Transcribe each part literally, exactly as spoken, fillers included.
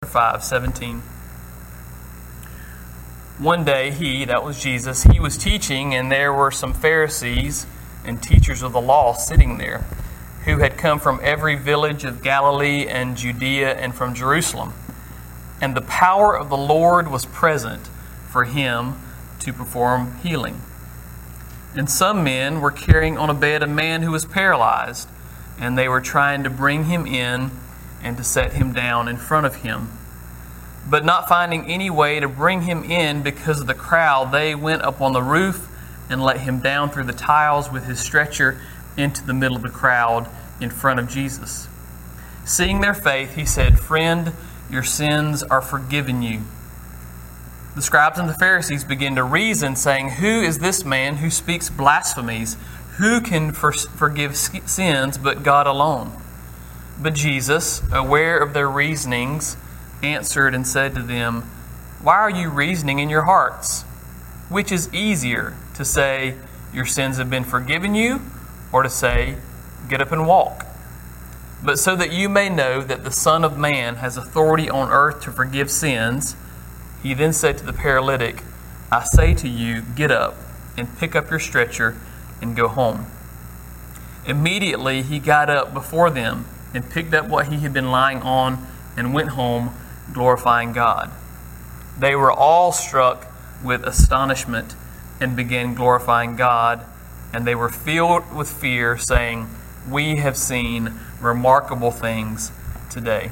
five, seventeen. One day he, that was Jesus, he was teaching, and there were some Pharisees and teachers of the law sitting there, who had come from every village of Galilee and Judea and from Jerusalem. And the power of the Lord was present for him to perform healing. And some men were carrying on a bed a man who was paralyzed, and they were trying to bring him in and to set him down in front of him. But not finding any way to bring him in because of the crowd, they went up on the roof and let him down through the tiles with his stretcher into the middle of the crowd in front of Jesus. Seeing their faith, he said, "Friend, your sins are forgiven you." The scribes and the Pharisees began to reason, saying, "Who is this man who speaks blasphemies? Who can for- forgive sins but God alone?" But Jesus, aware of their reasonings, answered and said to them, "Why are you reasoning in your hearts? Which is easier, to say, 'Your sins have been forgiven you,' or to say, 'Get up and walk'? But so that you may know that the Son of Man has authority on earth to forgive sins," he then said to the paralytic, "I say to you, get up and pick up your stretcher and go home." Immediately he got up before them and picked up what he had been lying on and went home, glorifying God. They were all struck with astonishment and began glorifying God, and they were filled with fear, saying, "We have seen remarkable things today."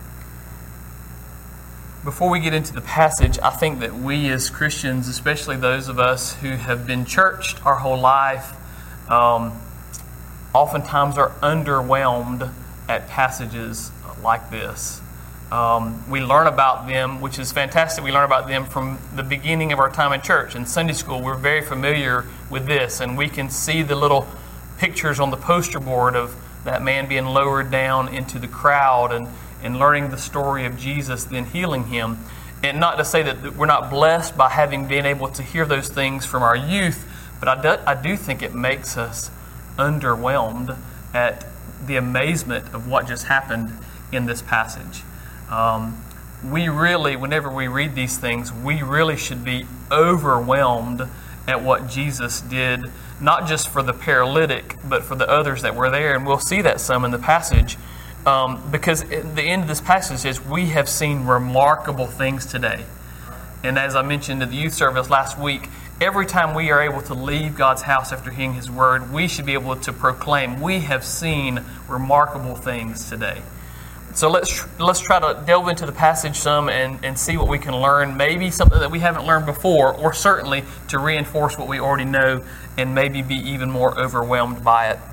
Before we get into the passage, I think that we as Christians, especially those of us who have been churched our whole life, um, oftentimes are underwhelmed at passages like this. Um, we learn about them, which is fantastic. We learn about them from the beginning of our time in church. In Sunday school, we're very familiar with this, and we can see the little pictures on the poster board of that man being lowered down into the crowd and, and learning the story of Jesus, then healing him. And not to say that we're not blessed by having been able to hear those things from our youth, but I do, I do think it makes us underwhelmed at the amazement of what just happened in this passage. Um, we really, whenever we read these things, we really should be overwhelmed at what Jesus did, not just for the paralytic, but for the others that were there. And we'll see that some in the passage, um, because at the end of this passage says, "We have seen remarkable things today." And as I mentioned at the youth service last week, every time we are able to leave God's house after hearing His Word, we should be able to proclaim, "We have seen remarkable things today." So let's let's try to delve into the passage some and, and see what we can learn. Maybe something that we haven't learned before, or certainly to reinforce what we already know and maybe be even more overwhelmed by it.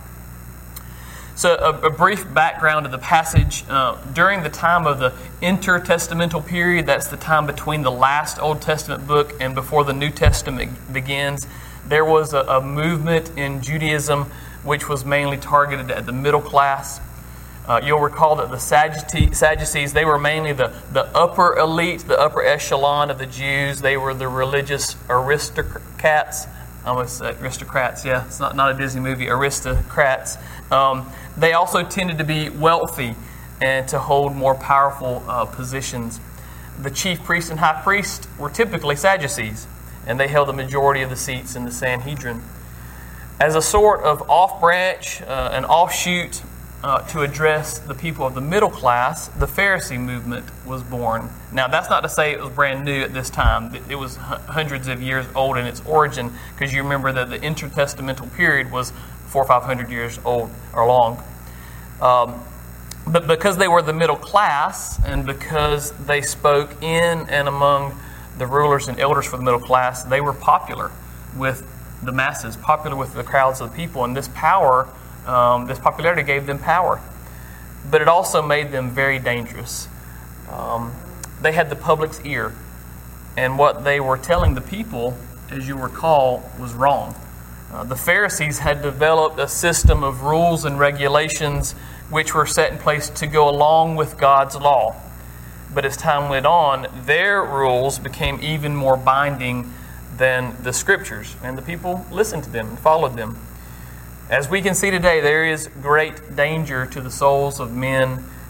So a, a brief background of the passage. Uh, during the time of the intertestamental period, that's the time between the last Old Testament book and before the New Testament begins, there was a, a movement in Judaism which was mainly targeted at the middle class. Uh, you'll recall that the Sadducees, they were mainly the, the upper elite, the upper echelon of the Jews. They were the religious aristocrats. I almost said aristocrats, yeah. It's not, not a Disney movie, aristocrats. Um, they also tended to be wealthy and to hold more powerful uh, positions. The chief priest and high priest were typically Sadducees, and they held the majority of the seats in the Sanhedrin. As a sort of off-branch, uh, an offshoot, Uh, to address the people of the middle class, the Pharisee movement was born. Now, that's not to say it was brand new at this time. It was hundreds of years old in its origin, because you remember that the intertestamental period was four or five hundred years old or long. Um, but because they were the middle class, and because they spoke in and among the rulers and elders for the middle class, they were popular with the masses, popular with the crowds of the people, and this power Um, this popularity gave them power, but it also made them very dangerous. Um, they had the public's ear, and what they were telling the people, as you recall, was wrong. Uh, the Pharisees had developed a system of rules and regulations which were set in place to go along with God's law. But as time went on, their rules became even more binding than the Scriptures, and the people listened to them and followed them. As we can see today, there is great danger to the souls of men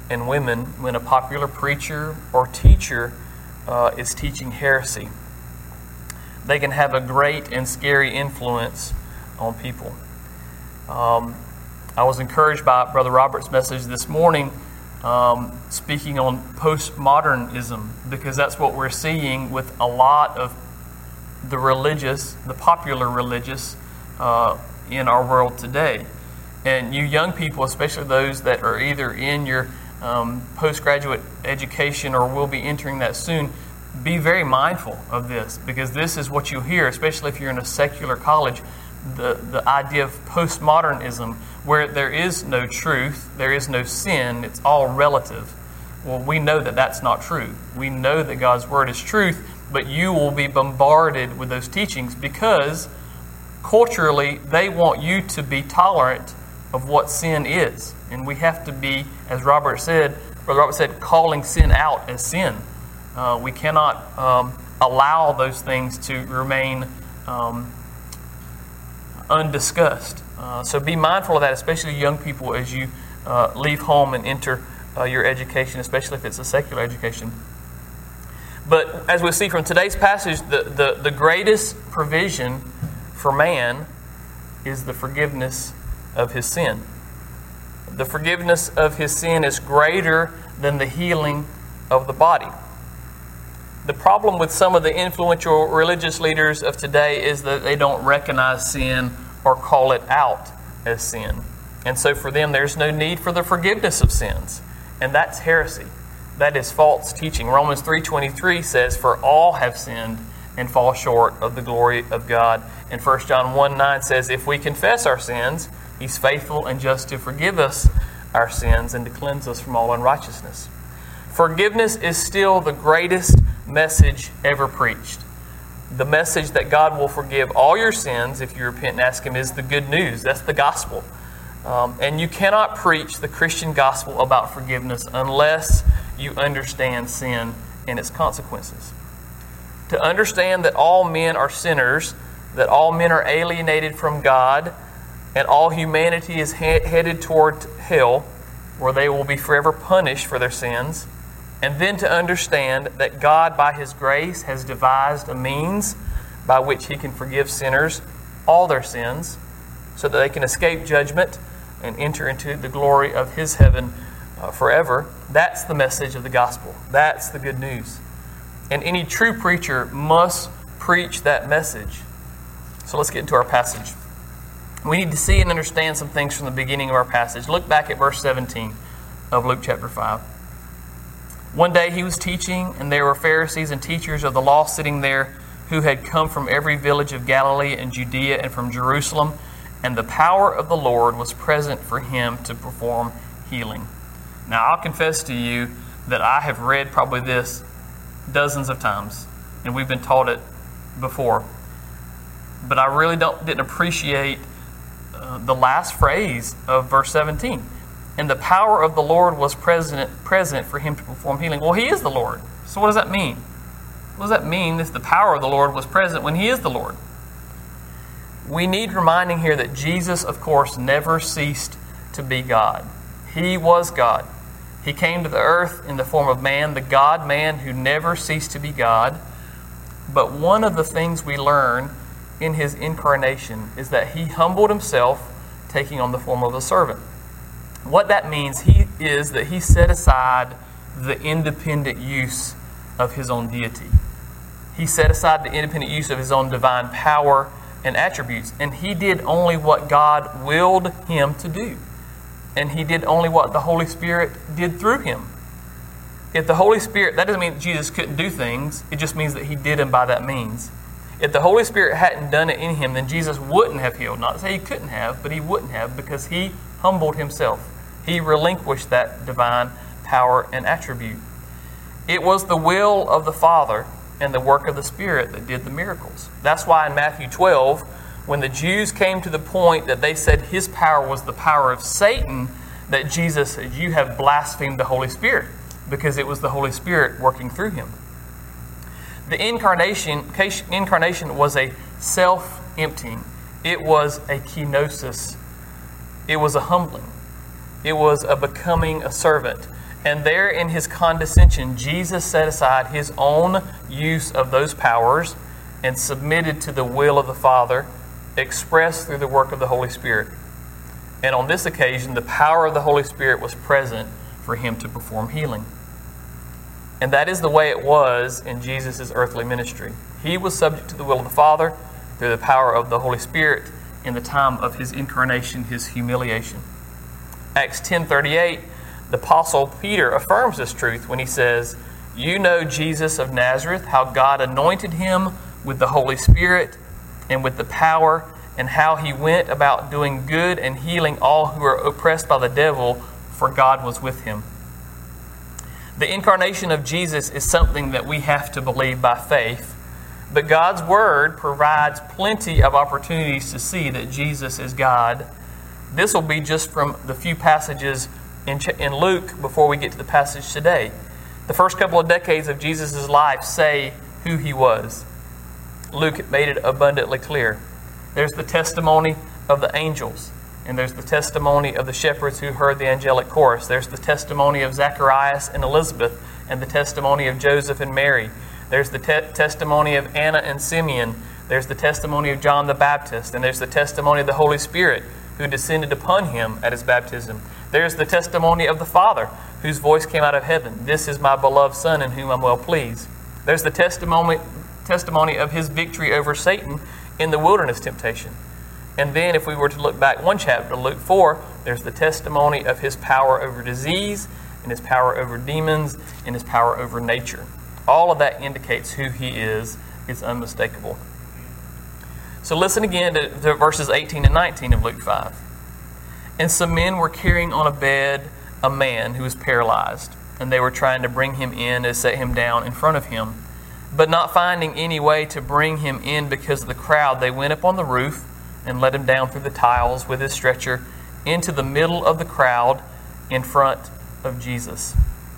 and women when a popular preacher or teacher uh, is teaching heresy. They can have a great and scary influence on people. Um, I was encouraged by Brother Robert's message this morning, um, speaking on postmodernism, because that's what we're seeing with a lot of the religious, the popular religious uh, in our world today. And you young people, especially those that are either in your um, postgraduate education or will be entering that soon, be very mindful of this, because this is what you'll hear, especially if you're in a secular college, the, the idea of postmodernism, where there is no truth, there is no sin, it's all relative. Well, we know that that's not true. We know that God's Word is truth, but you will be bombarded with those teachings because culturally they want you to be tolerant of what sin is. And we have to be, as Robert said, Brother Robert said, calling sin out as sin. Uh, we cannot um, allow those things to remain um, undiscussed. Uh, so be mindful of that, especially young people, as you uh, leave home and enter uh, your education, especially if it's a secular education. But as we see from today's passage, the, the, the greatest provision for man is the forgiveness of his sin. The forgiveness of his sin is greater than the healing of the body. The problem with some of the influential religious leaders of today is that they don't recognize sin or call it out as sin. And so for them, there's no need for the forgiveness of sins. And that's heresy. That is false teaching. Romans three twenty-three says, "For all have sinned and fall short of the glory of God." And First John one nine says, "If we confess our sins, He's faithful and just to forgive us our sins and to cleanse us from all unrighteousness." Forgiveness is still the greatest message ever preached. The message that God will forgive all your sins if you repent and ask Him is the good news. That's the gospel. Um, and you cannot preach the Christian gospel about forgiveness unless you understand sin and its consequences. To understand that all men are sinners, that all men are alienated from God, and all humanity is he- headed toward hell, where they will be forever punished for their sins, and then to understand that God, by His grace, has devised a means by which He can forgive sinners all their sins, so that they can escape judgment and enter into the glory of His heaven uh, forever. That's the message of the gospel. That's the good news. And any true preacher must preach that message. So let's get into our passage. We need to see and understand some things from the beginning of our passage. Look back at verse seventeen of Luke chapter five. One day He was teaching, and there were Pharisees and teachers of the law sitting there who had come from every village of Galilee and Judea and from Jerusalem, and the power of the Lord was present for Him to perform healing. Now, I'll confess to you that I have read probably this dozens of times, and we've been taught it before. But I really don't didn't appreciate uh, the last phrase of verse seventeen. And the power of the Lord was present, present for Him to perform healing. Well, He is the Lord. So what does that mean? What does that mean if the power of the Lord was present when He is the Lord? We need reminding here that Jesus, of course, never ceased to be God. He was God. He came to the earth in the form of man, the God-man who never ceased to be God. But one of the things we learn in His incarnation is that He humbled Himself, taking on the form of a servant. What that means he is that He set aside the independent use of His own deity. He set aside the independent use of His own divine power and attributes, and He did only what God willed Him to do. And He did only what the Holy Spirit did through Him. If the Holy Spirit, that doesn't mean that Jesus couldn't do things, it just means that He did them by that means. If the Holy Spirit hadn't done it in Him, then Jesus wouldn't have healed. Not to say He couldn't have, but He wouldn't have, because He humbled Himself. He relinquished that divine power and attribute. It was the will of the Father and the work of the Spirit that did the miracles. That's why in Matthew twelve, when the Jews came to the point that they said His power was the power of Satan, that Jesus said, "You have blasphemed the Holy Spirit," because it was the Holy Spirit working through Him. The incarnation, incarnation was a self-emptying. It was a kenosis. It was a humbling. It was a becoming a servant. And there in his condescension, Jesus set aside his own use of those powers and submitted to the will of the Father, expressed through the work of the Holy Spirit. And on this occasion, the power of the Holy Spirit was present for him to perform healing. And that is the way it was in Jesus' earthly ministry. He was subject to the will of the Father through the power of the Holy Spirit in the time of his incarnation, his humiliation. Acts ten thirty-eight, the Apostle Peter affirms this truth when he says, "You know Jesus of Nazareth, how God anointed him with the Holy Spirit and with the power, and how he went about doing good and healing all who are oppressed by the devil, for God was with him." The incarnation of Jesus is something that we have to believe by faith, but God's Word provides plenty of opportunities to see that Jesus is God. This will be just from the few passages in, in Luke before we get to the passage today. The first couple of decades of Jesus' life say who he was. Luke made it abundantly clear. There's the testimony of the angels, and there's the testimony of the shepherds who heard the angelic chorus. There's the testimony of Zacharias and Elizabeth, and the testimony of Joseph and Mary. There's the te- testimony of Anna and Simeon. There's the testimony of John the Baptist, and there's the testimony of the Holy Spirit who descended upon him at his baptism. There's the testimony of the Father, whose voice came out of heaven. "This is my beloved Son, in whom I'm well pleased." There's the testimony testimony of his victory over Satan in the wilderness temptation. And then if we were to look back one chapter, Luke four, there's the testimony of his power over disease, and his power over demons, and his power over nature. All of that indicates who he is. It's unmistakable. So listen again to, to verses eighteen and nineteen of Luke five. "And some men were carrying on a bed a man who was paralyzed, and they were trying to bring him in and set him down in front of him. But not finding any way to bring him in because of the crowd, they went up on the roof and let him down through the tiles with his stretcher into the middle of the crowd in front of Jesus."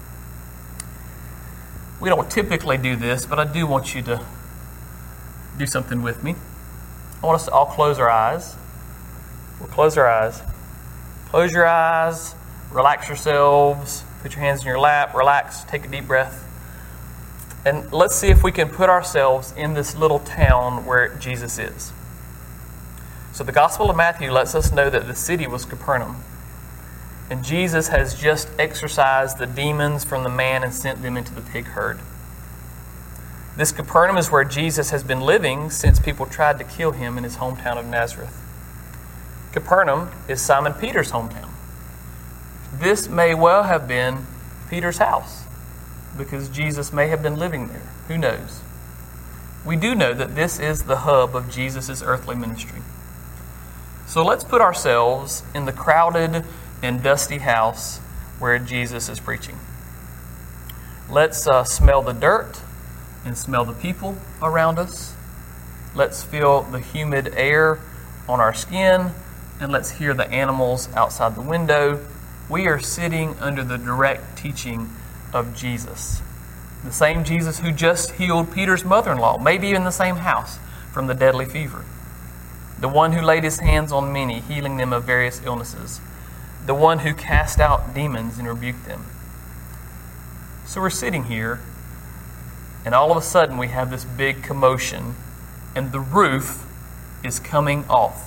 We don't typically do this, but I do want you to do something with me. I want us to all close our eyes. We'll close our eyes. Close your eyes. Relax yourselves. Put your hands in your lap. Relax. Take a deep breath. And let's see if we can put ourselves in this little town where Jesus is. So the Gospel of Matthew lets us know that the city was Capernaum. And Jesus has just exorcised the demons from the man and sent them into the pig herd. This Capernaum is where Jesus has been living since people tried to kill him in his hometown of Nazareth. Capernaum is Simon Peter's hometown. This may well have been Peter's house, because Jesus may have been living there. Who knows? We do know that this is the hub of Jesus' earthly ministry. So let's put ourselves in the crowded and dusty house where Jesus is preaching. Let's uh, smell the dirt and smell the people around us. Let's feel the humid air on our skin, and let's hear the animals outside the window. We are sitting under the direct teaching of Jesus. The same Jesus who just healed Peter's mother-in-law, maybe in the same house, from the deadly fever. The one who laid his hands on many, healing them of various illnesses. The one who cast out demons and rebuked them. So we're sitting here, and all of a sudden we have this big commotion, and the roof is coming off.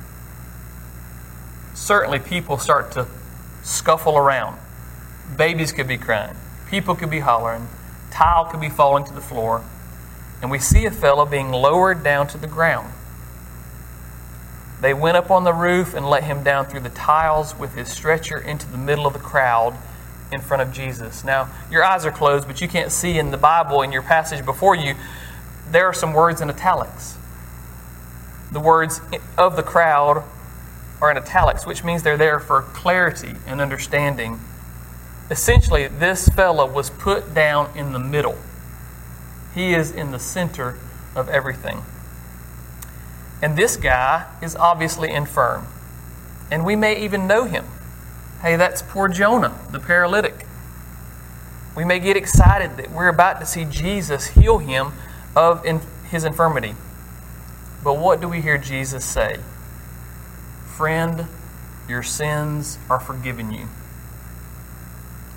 Certainly people start to scuffle around. Babies could be crying. People could be hollering. Tile could be falling to the floor. And we see a fellow being lowered down to the ground. They went up on the roof and let him down through the tiles with his stretcher into the middle of the crowd in front of Jesus. Now, your eyes are closed, but you can't see in the Bible, in your passage before you, there are some words in italics. The words of the crowd are in italics, which means they're there for clarity and understanding. Essentially, this fellow was put down in the middle. He is in the center of everything. And this guy is obviously infirm. And we may even know him. Hey, that's poor Jonah, the paralytic. We may get excited that we're about to see Jesus heal him of in his infirmity. But what do we hear Jesus say? Friend, your sins are forgiven you.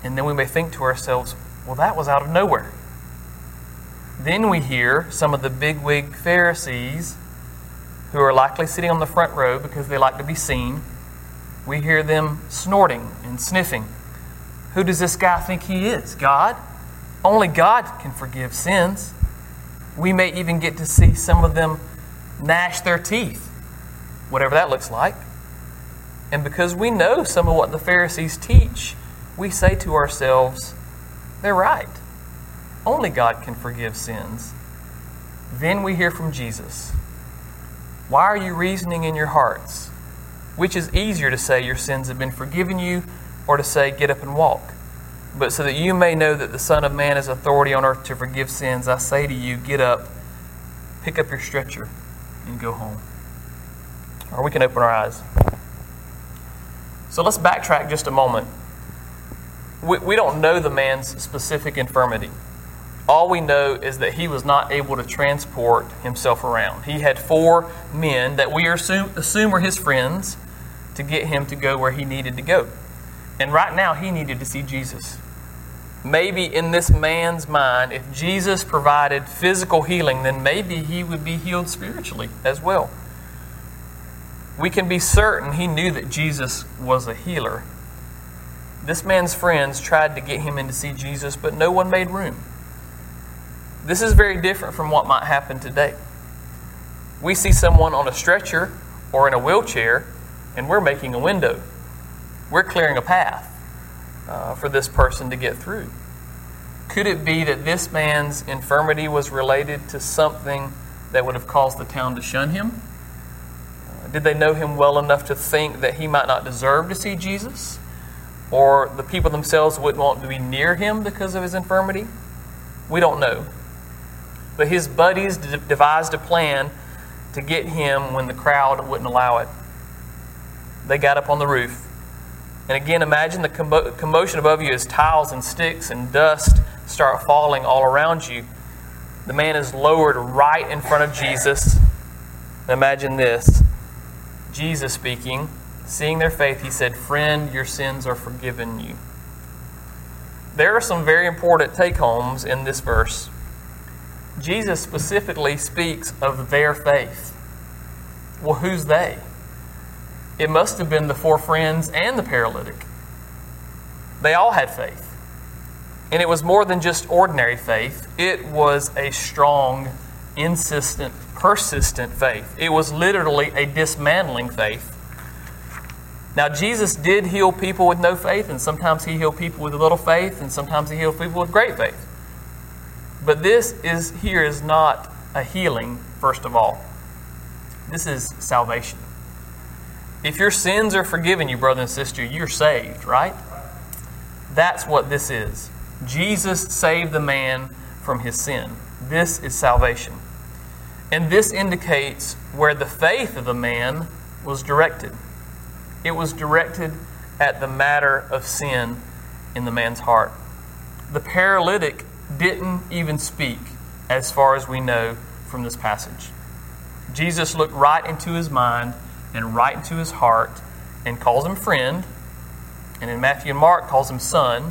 And then we may think to ourselves, well, that was out of nowhere. Then we hear some of the bigwig Pharisees, who are likely sitting on the front row because they like to be seen. We hear them snorting and sniffing. Who does this guy think he is? God? Only God can forgive sins. We may even get to see some of them gnash their teeth, whatever that looks like. And because we know some of what the Pharisees teach, we say to ourselves, they're right. Only God can forgive sins. Then we hear from Jesus. Why are you reasoning in your hearts? Which is easier to say your sins have been forgiven you, or to say get up and walk? But so that you may know that the Son of Man has authority on earth to forgive sins, I say to you, get up, pick up your stretcher, and go home. Or we can open our eyes. So let's backtrack just a moment. We, we don't know the man's specific infirmity. All we know is that he was not able to transport himself around. He had four men that we assume, assume were his friends to get him to go where he needed to go. And right now, he needed to see Jesus. Maybe in this man's mind, if Jesus provided physical healing, then maybe he would be healed spiritually as well. We can be certain he knew that Jesus was a healer. This man's friends tried to get him in to see Jesus, but no one made room. This is very different from what might happen today. We see someone on a stretcher or in a wheelchair, and we're making a window. We're clearing a path uh, for this person to get through. Could it be that this man's infirmity was related to something that would have caused the town to shun him? Uh, did they know him well enough to think that he might not deserve to see Jesus? Or the people themselves wouldn't want to be near him because of his infirmity? We don't know. But his buddies d- devised a plan to get him when the crowd wouldn't allow it. They got up on the roof. And again, imagine the commo- commotion above you as tiles and sticks and dust start falling all around you. The man is lowered right in front of Jesus. Imagine this. Jesus speaking, seeing their faith, he said, "Friend, your sins are forgiven you." There are some very important take-homes in this verse. Jesus specifically speaks of their faith. Well, who's they? It must have been the four friends and the paralytic. They all had faith. And it was more than just ordinary faith. It was a strong, insistent, persistent faith. It was literally a dismantling faith. Now, Jesus did heal people with no faith, and sometimes he healed people with a little faith, and sometimes he healed people with great faith. But this is here is not a healing, first of all. This is salvation. If your sins are forgiven you, brother and sister, you're saved, right? That's what this is. Jesus saved the man from his sin. This is salvation. And this indicates where the faith of the man was directed. It was directed at the matter of sin in the man's heart. The paralytic didn't even speak, as far as we know from this passage. Jesus looked right into his mind and right into his heart and calls him friend, and in Matthew and Mark calls him son.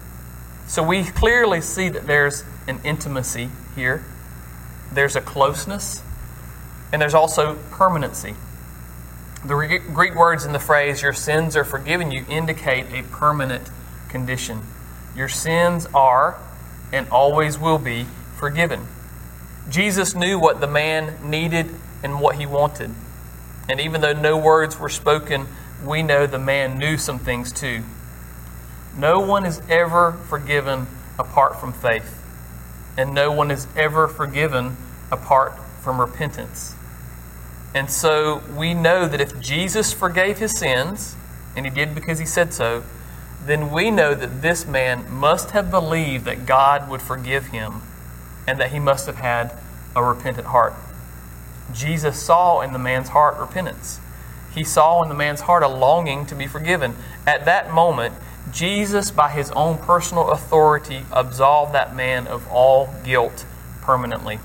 So we clearly see that there's an intimacy here. There's a closeness, and there's also permanency. The Greek words in the phrase, "your sins are forgiven you," indicate a permanent condition. Your sins are and always will be forgiven. Jesus knew what the man needed and what he wanted. And even though no words were spoken, we know the man knew some things too. No one is ever forgiven apart from faith. And no one is ever forgiven apart from repentance. And so we know that if Jesus forgave his sins, and he did because he said so, then we know that this man must have believed that God would forgive him and that he must have had a repentant heart. Jesus saw in the man's heart repentance. He saw in the man's heart a longing to be forgiven. At that moment, Jesus, by his own personal authority, absolved that man of all guilt permanently.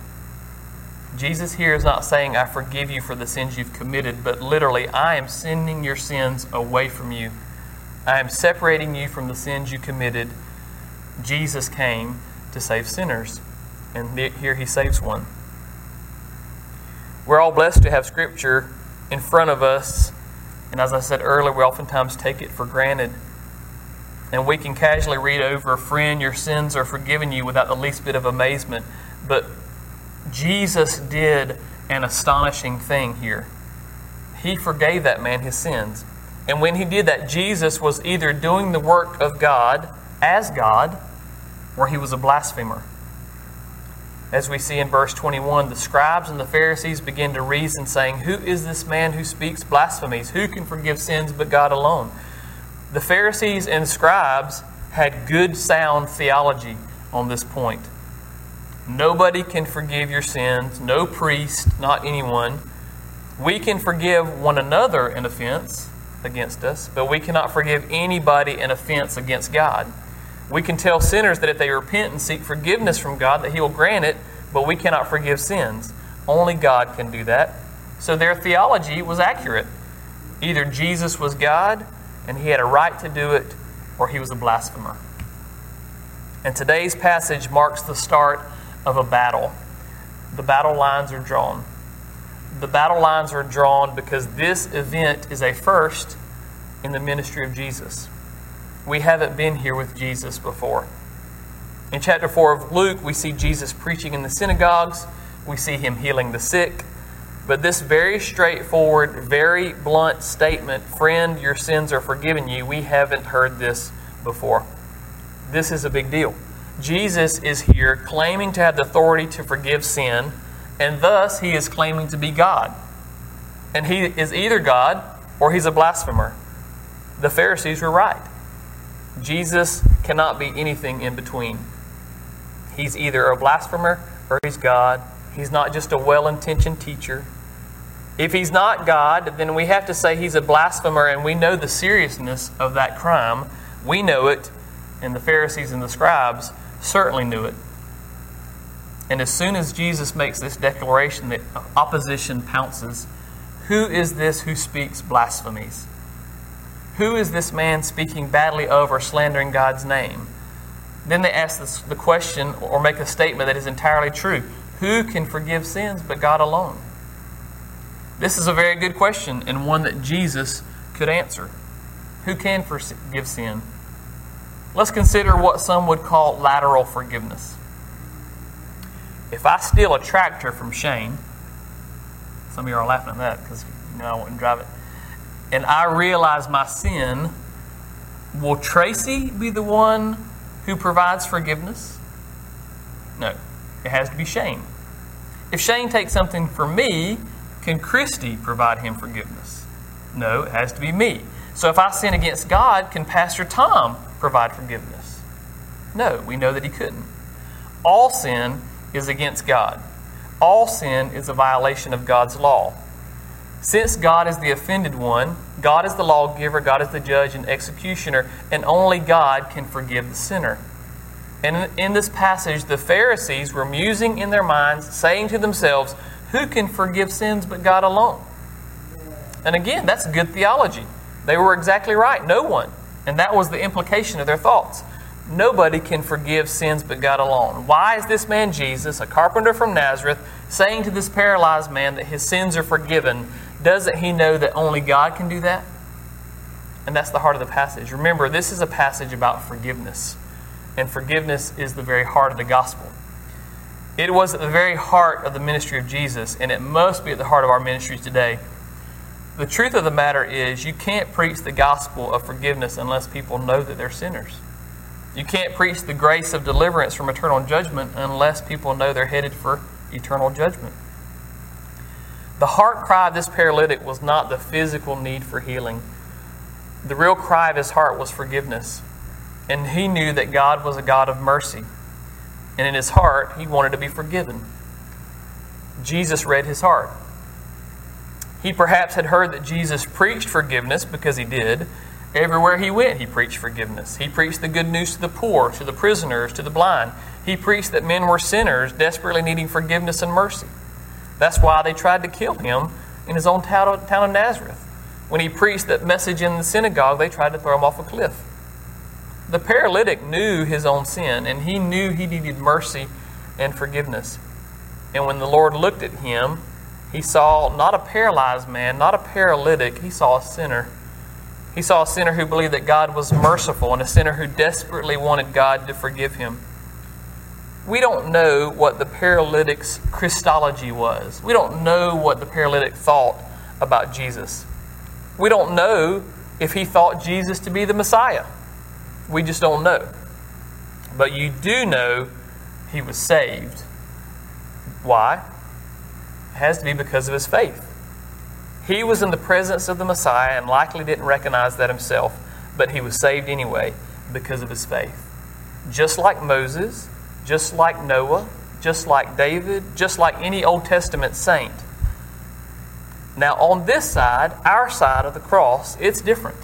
Jesus here is not saying, "I forgive you for the sins you've committed," but literally, "I am sending your sins away from you." I am separating you from the sins you committed. Jesus came to save sinners, and here he saves one. We're all blessed to have Scripture in front of us, and as I said earlier, we oftentimes take it for granted. And we can casually read over, "Friend, your sins are forgiven you," without the least bit of amazement. But Jesus did an astonishing thing here. He forgave that man his sins. And when he did that, Jesus was either doing the work of God as God, or he was a blasphemer. As we see in verse twenty-one, the scribes and the Pharisees begin to reason, saying, "Who is this man who speaks blasphemies? Who can forgive sins but God alone?" The Pharisees and scribes had good, sound theology on this point. Nobody can forgive your sins, no priest, not anyone. We can forgive one another an offense against us, but we cannot forgive anybody an offense against God. We can tell sinners that if they repent and seek forgiveness from God, that He will grant it, but we cannot forgive sins. Only God can do that. So their theology was accurate. Either Jesus was God, and He had a right to do it, or He was a blasphemer. And today's passage marks the start of a battle. The battle lines are drawn. The battle lines are drawn because this event is a first in the ministry of Jesus. We haven't been here with Jesus before. In chapter four of Luke, we see Jesus preaching in the synagogues. We see Him healing the sick. But this very straightforward, very blunt statement, "Friend, your sins are forgiven you," we haven't heard this before. This is a big deal. Jesus is here claiming to have the authority to forgive sin, and thus He is claiming to be God. And He is either God or He's a blasphemer. The Pharisees were right. Jesus cannot be anything in between. He's either a blasphemer or He's God. He's not just a well-intentioned teacher. If He's not God, then we have to say He's a blasphemer, and we know the seriousness of that crime. We know it, and the Pharisees and the scribes certainly knew it. And as soon as Jesus makes this declaration, the opposition pounces. Who is this who speaks blasphemies? Who is this man speaking badly of or slandering God's name? Then they ask this, the question or make a statement that is entirely true. Who can forgive sins but God alone? This is a very good question, and one that Jesus could answer. Who can forgive sin? Let's consider what some would call lateral forgiveness. If I steal a tractor from Shane, some of you are laughing at that because you know I wouldn't drive it, and I realize my sin, will Tracy be the one who provides forgiveness? No, it has to be Shane. If Shane takes something from me, can Christy provide him forgiveness? No, it has to be me. So if I sin against God, can Pastor Tom provide forgiveness? No, we know that he couldn't. All sin is against God. All sin is a violation of God's law. Since God is the offended one, God is the lawgiver, God is the judge and executioner, and only God can forgive the sinner. And in this passage, the Pharisees were musing in their minds, saying to themselves, who can forgive sins but God alone? And again, that's good theology. They were exactly right. No one. And that was the implication of their thoughts. Nobody can forgive sins but God alone. Why is this man Jesus, a carpenter from Nazareth, saying to this paralyzed man that his sins are forgiven? Doesn't he know that only God can do that? And that's the heart of the passage. Remember, this is a passage about forgiveness. And forgiveness is the very heart of the gospel. It was at the very heart of the ministry of Jesus, and it must be at the heart of our ministry today. The truth of the matter is, you can't preach the gospel of forgiveness unless people know that they're sinners. You can't preach the grace of deliverance from eternal judgment unless people know they're headed for eternal judgment. The heart cry of this paralytic was not the physical need for healing. The real cry of his heart was forgiveness. And he knew that God was a God of mercy. And in his heart, he wanted to be forgiven. Jesus read his heart. He perhaps had heard that Jesus preached forgiveness, because he did. Everywhere he went, he preached forgiveness. He preached the good news to the poor, to the prisoners, to the blind. He preached that men were sinners, desperately needing forgiveness and mercy. That's why they tried to kill him in his own town of Nazareth. When he preached that message in the synagogue, they tried to throw him off a cliff. The paralytic knew his own sin, and he knew he needed mercy and forgiveness. And when the Lord looked at him, he saw not a paralyzed man, not a paralytic, he saw a sinner. He saw a sinner who believed that God was merciful and a sinner who desperately wanted God to forgive him. We don't know what the paralytic's Christology was. We don't know what the paralytic thought about Jesus. We don't know if he thought Jesus to be the Messiah. We just don't know. But you do know he was saved. Why? It has to be because of his faith. He was in the presence of the Messiah and likely didn't recognize that himself, but he was saved anyway because of his faith. Just like Moses, just like Noah, just like David, just like any Old Testament saint. Now on this side, our side of the cross, it's different.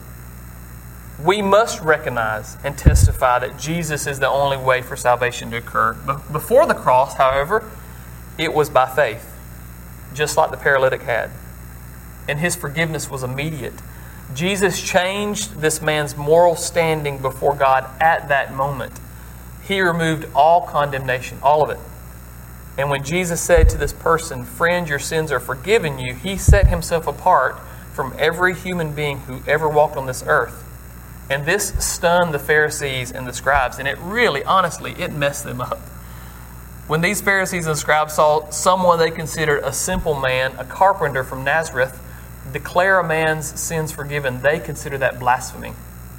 We must recognize and testify that Jesus is the only way for salvation to occur. Before the cross, however, it was by faith, just like the paralytic had. And his forgiveness was immediate. Jesus changed this man's moral standing before God at that moment. He removed all condemnation, all of it. And when Jesus said to this person, "Friend, your sins are forgiven you," he set himself apart from every human being who ever walked on this earth. And this stunned the Pharisees and the scribes, and it really, honestly, it messed them up. When these Pharisees and scribes saw someone they considered a simple man, a carpenter from Nazareth, declare a man's sins forgiven, they consider that blasphemy.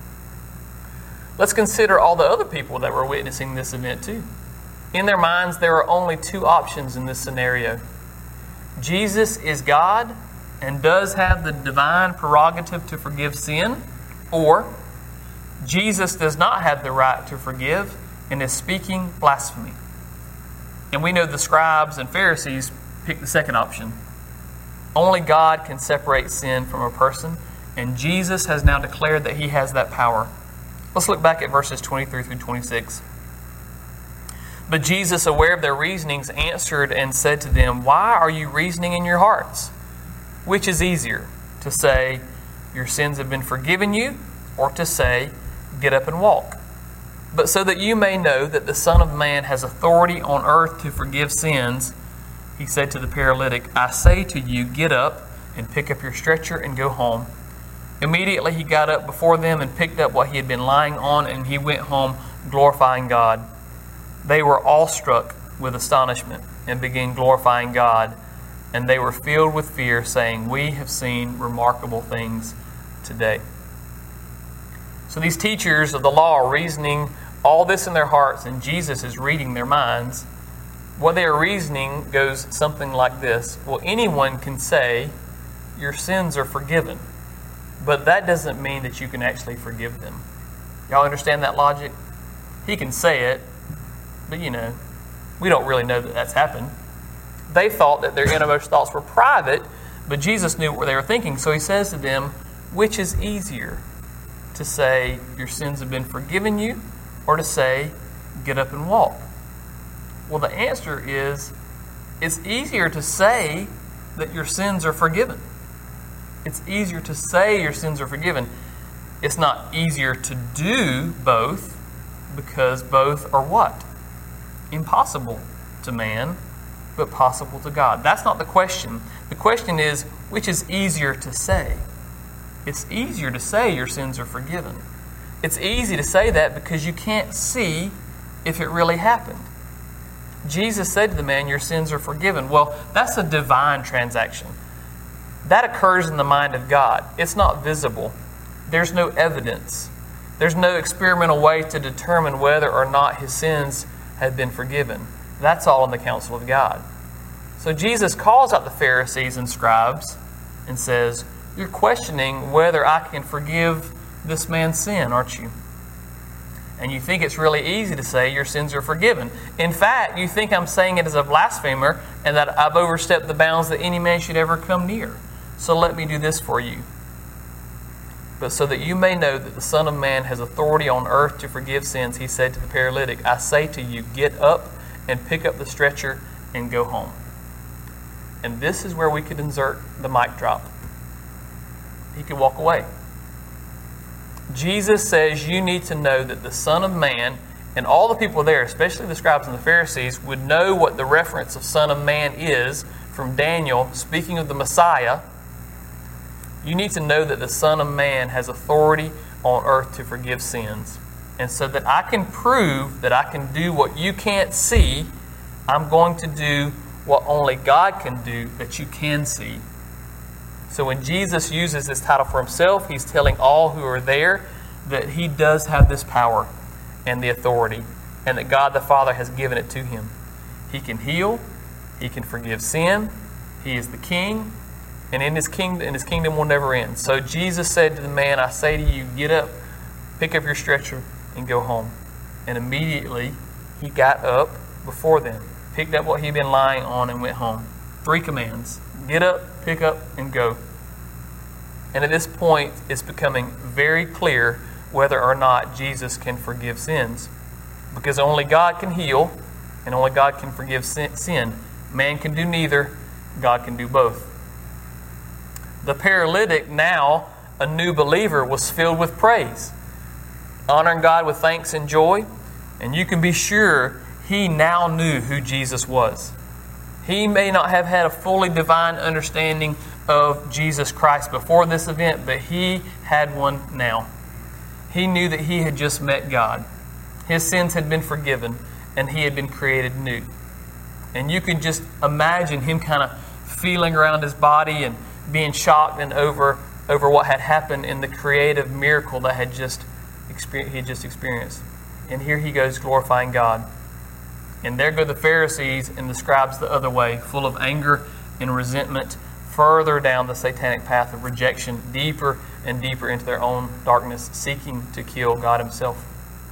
Let's consider all the other people that were witnessing this event too. In their minds, there are only two options in this scenario. Jesus is God and does have the divine prerogative to forgive sin, or Jesus does not have the right to forgive and is speaking blasphemy. And we know the scribes and Pharisees picked the second option. Only God can separate sin from a person, and Jesus has now declared that he has that power. Let's look back at verses twenty-three through twenty-six. But Jesus, aware of their reasonings, answered and said to them, "Why are you reasoning in your hearts? Which is easier, to say, 'Your sins have been forgiven you,' or to say, 'Get up and walk'? But so that you may know that the Son of Man has authority on earth to forgive sins," he said to the paralytic, "I say to you, get up and pick up your stretcher and go home." Immediately he got up before them and picked up what he had been lying on, and he went home glorifying God. They were awestruck with astonishment and began glorifying God, and they were filled with fear, saying, "We have seen remarkable things today." So these teachers of the law are reasoning all this in their hearts, and Jesus is reading their minds. What they are reasoning goes something like this. Well, anyone can say, "Your sins are forgiven," but that doesn't mean that you can actually forgive them. Y'all understand that logic? He can say it, but you know, we don't really know that that's happened. They thought that their innermost thoughts were private, but Jesus knew what they were thinking. So he says to them, which is easier, to say, "Your sins have been forgiven you," or to say, "Get up and walk"? Well, the answer is, it's easier to say that your sins are forgiven. It's easier to say your sins are forgiven. It's not easier to do both, because both are what? Impossible to man, but possible to God. That's not the question. The question is, which is easier to say? It's easier to say your sins are forgiven. It's easy to say that because you can't see if it really happened. Jesus said to the man, "Your sins are forgiven." Well, that's a divine transaction. That occurs in the mind of God. It's not visible. There's no evidence. There's no experimental way to determine whether or not his sins had been forgiven. That's all in the counsel of God. So Jesus calls out the Pharisees and scribes and says, "You're questioning whether I can forgive this man's sin, aren't you? And you think it's really easy to say your sins are forgiven. In fact, you think I'm saying it as a blasphemer and that I've overstepped the bounds that any man should ever come near. So let me do this for you. But so that you may know that the Son of Man has authority on earth to forgive sins," he said to the paralytic, "I say to you, get up and pick up the stretcher and go home." And this is where we could insert the mic drop. he could walk away. Jesus says you need to know that the Son of Man, and all the people there, especially the scribes and the Pharisees, would know what the reference of Son of Man is from Daniel, speaking of the Messiah. You need to know that the Son of Man has authority on earth to forgive sins. And so that I can prove that I can do what you can't see, I'm going to do what only God can do that you can see. So when Jesus uses this title for himself, he's telling all who are there that he does have this power and the authority, and that God the Father has given it to him. He can heal, he can forgive sin, he is the king, and in his kingdom, and his kingdom will never end. So Jesus said to the man, I say to you, get up, pick up your stretcher, and go home. And immediately he got up before them, picked up what he'd been lying on, and went home. Three commands. Get up, pick up, and go. And at this point, it's becoming very clear whether or not Jesus can forgive sins. Because only God can heal, and only God can forgive sin. Man can do neither, God can do both. The paralytic, now a new believer, was filled with praise, honoring God with thanks and joy. And you can be sure he now knew who Jesus was. He may not have had a fully divine understanding of Jesus Christ before this event, but he had one now. He knew that he had just met God. His sins had been forgiven, and he had been created new. And you can just imagine him kind of feeling around his body and being shocked and over over what had happened in the creative miracle that had just he had just experienced. And here he goes glorifying God. And there go the Pharisees and the scribes the other way, full of anger and resentment, further down the satanic path of rejection, deeper and deeper into their own darkness, seeking to kill God himself.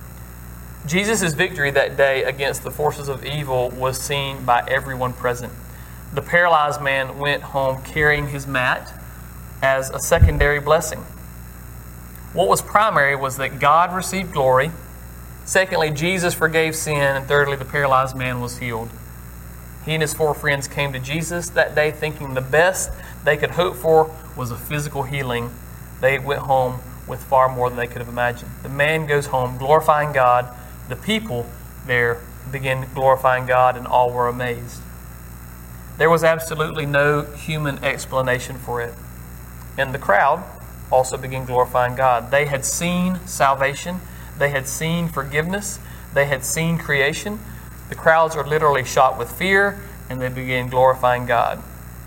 Jesus' victory that day against the forces of evil was seen by everyone present. The paralyzed man went home carrying his mat as a secondary blessing. What was primary was that God received glory. Secondly, Jesus forgave sin. And thirdly, the paralyzed man was healed. He and his four friends came to Jesus that day thinking the best they could hope for was a physical healing. They went home with far more than they could have imagined. The man goes home glorifying God. The people there begin glorifying God, and all were amazed. There was absolutely no human explanation for it. And the crowd also began glorifying God. They had seen salvation. They had seen forgiveness. They had seen creation. The crowds are literally shot with fear, and they began glorifying God.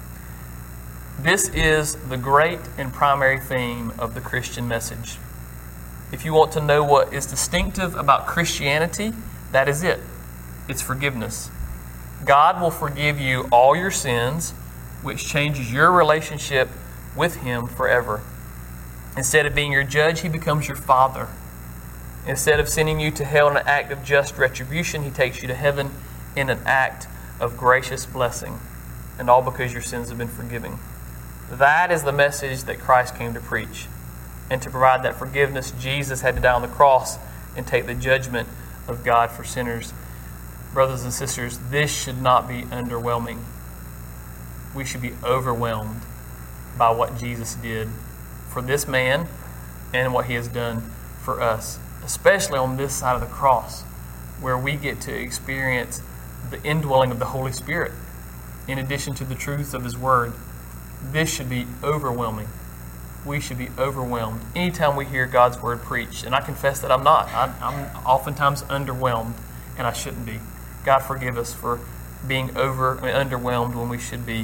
This is the great and primary theme of the Christian message. If you want to know what is distinctive about Christianity, that is it. It's forgiveness. God will forgive you all your sins, which changes your relationship with Him forever. Instead of being your judge, He becomes your Father. Instead of sending you to hell in an act of just retribution, He takes you to heaven in an act of gracious blessing. And all because your sins have been forgiven. That is the message that Christ came to preach. And to provide that forgiveness, Jesus had to die on the cross and take the judgment of God for sinners. Brothers and sisters, this should not be underwhelming. We should be overwhelmed by what Jesus did for this man and what He has done for us, especially on this side of the cross, where we get to experience the indwelling of the Holy Spirit in addition to the truths of His Word. This should be overwhelming. We should be overwhelmed anytime we hear God's Word preached. And I confess that I'm not. I'm, I'm oftentimes underwhelmed, and I shouldn't be. God forgive us for being over I mean, underwhelmed when we should be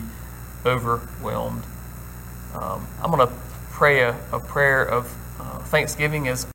overwhelmed. Um, I'm going to pray a, a prayer of uh, thanksgiving as